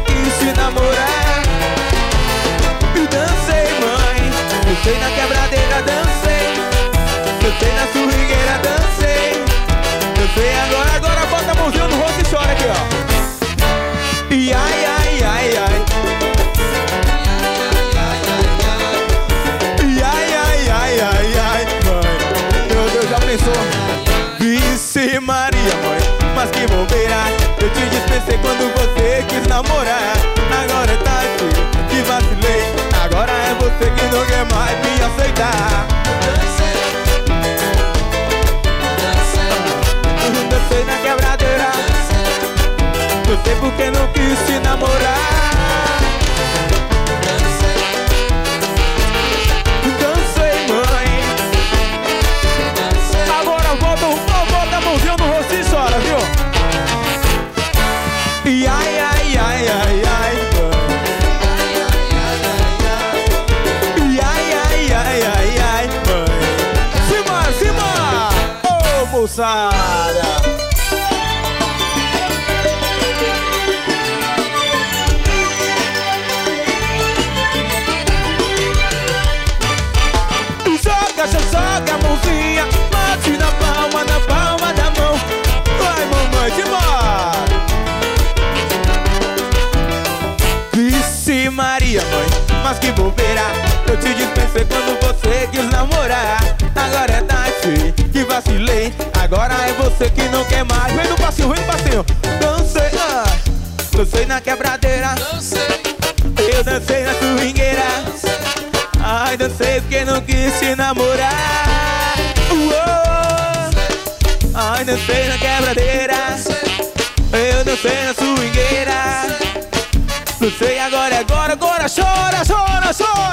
quis te namorar. Eu dancei, mãe, dancei na quebradeira, dancei. Dancei na swingueira, dancei. Dancei agora bota a mãozinha no rosto e chora aqui, ó. E ai, ai, ai, ai. E ai, ai, ai, ai, ai, mãe. Meu Deus, já pensou? Vixe Maria, mãe, mas que bobeira. Eu te dispensei quando você quis namorar. Agora tá aqui, que vacilei. Agora é você que não quer mais me aceitar. Dancei na quebradeira, dancei porque não quis te namorar. Dancei, mãe. Agora volta a mãozinha no rosto e chora, viu? E ai, ai, ai, ai, ai, mãe. E ai, ai, ai, ai, ai, mãe. Cima! Ô, moçada! Joga a mãozinha, bate na palma da mão. Vai, mamãe, demora. Vixe Maria, mãe, mas que bobeira. Eu te dispensei quando você quis namorar. Agora é tarde, que vacilei. Agora é você que não quer mais. Vem no passinho, vem no passinho. Dancei, dancei na quebradeira. Eu dancei na swingueira. Ai, dancei porque não quis te namorar. Ai, dancei na quebradeira. Eu dancei na swingueira. Dancei agora, chora, chora, chora.